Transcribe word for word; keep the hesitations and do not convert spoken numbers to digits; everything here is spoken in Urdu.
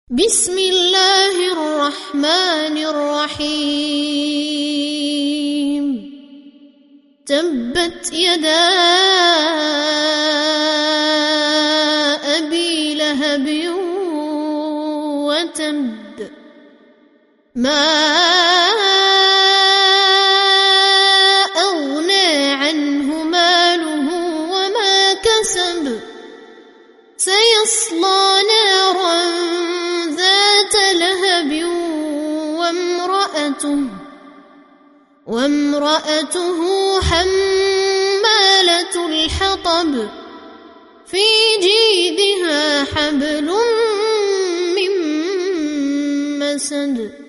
بسم الله الرحمن الرحيم تبت يدا أبي لهب وتب ما أغنى عنه ماله وما كسب سيصلى نارا ذات لهب وامرأته وامرأته حمالة الحطب في جيدها حبل من مسد